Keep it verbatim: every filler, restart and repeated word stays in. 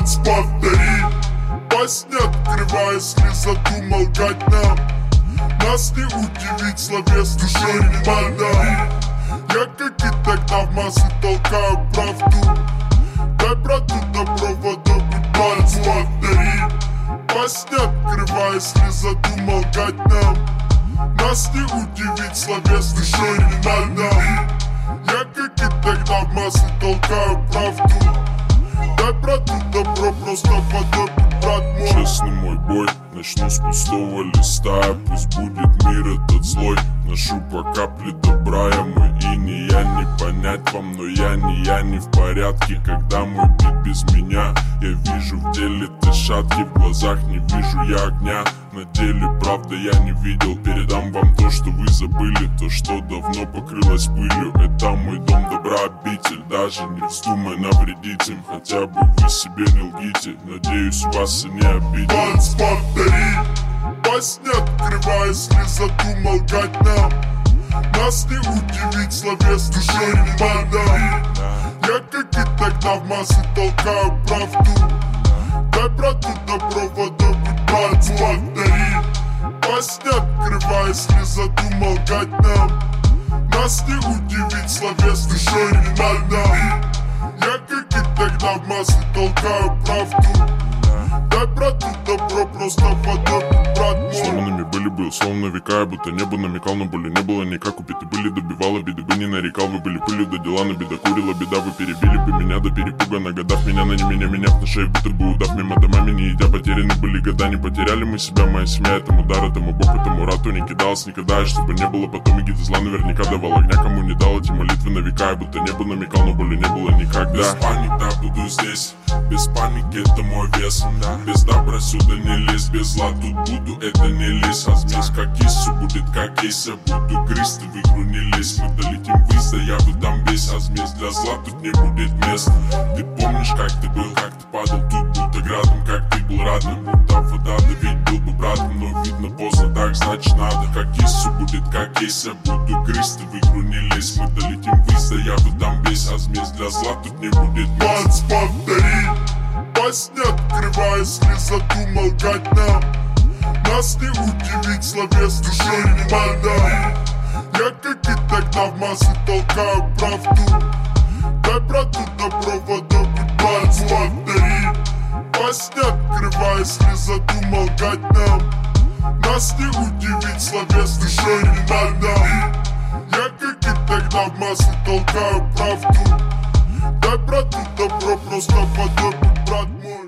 Пальц повтори, во сне открывая, если задумал гать нам. Нас не удивить словес душой не надо. Я как и тогда в массы толкаю правду. Дай брату добро, водопить. Пальц повтори, во сне открывая, если задумал гать нам. Нас не удивить словес душой не надо. Я как и тогда в массы толкаю правду. Дай брату добро, просто водопить, брат мой. Честный мой бой, начну с пустого листа. Пусть будет мир этот злой, ношу по капле добра. Я мой и не я, не понять вам, но я не я, не в порядке. Когда мой бит без меня, я вижу в деле ты шатки. В глазах не вижу я огня, на деле правда я не видел. Передам вам то, что вы забыли, то, что давно покрылось пылью. Это мой дом, добра обитель, даже не вздумай навредить им. Хотя бы вы себе не лгите, надеюсь вас и не обидел. Пальц повтори, во сне открывая, если задумал гать нам. Нас не удивить словес душой не надо. Я как и тогда в массы толкаю правду. Дай брату добро, водопить. Пальц повтори, во сне открывая, если задумал гать нам. Нас не удивить словес душой не надо. Я как и тогда в массы толкаю правду. Дай брату добро, просто водопить, брат мой. Сломанными были бы условно века, будто небо намекал, но боли не было никак. Убиты были, добивал обиды бы не нарекал. Вы были пылью, до дела на беда курила беда. Вы перебили бы меня до перепуга, нагадав меня на не меня, меня на шее, будто бы удав мимо домами не идя. Потеряны были года, не потеряли мы себя, моя семья. Этому удар, этому бог, этому рату не кидалась никогда. И чтобы не было потом и зла, наверняка давал огня. Кому не дал эти молитвы на века, будто небо намекал, но боли не было никогда. Без паники, да, буду здесь, без паники, это мой вес, да. Без добра сюда не лезь, без зла тут буду, это не лезь. Размес как кису, будет как кейса, буду грызть, ты в игру не лезь. Мы долетим вниз, да я выдам весь размес. Для зла тут не будет мест. Ты помнишь, как ты был, как ты падал тут, будто градом, как ты был радным. Будто вода, да ведь был бы братом, но видно поздно, так значит надо. Как кису, будет как кейса, буду грызть, ты в игру не лезь. Мы долетим вниз, да я выдам весь размес. Для зла тут не будет мест. Пальц повтори, во сне открывая, если задумал гать нам. Нас не удивить словес душой не надо. Я как и тогда в массы толкаю правду. Дай брату добро, водопить. Пальц повтори, во сне открывая, если задумал гать нам. Нас не удивить словес душой не надо. Я как и тогда в массы толкаю правду. Дай брату добро, просто водопить, брат мой.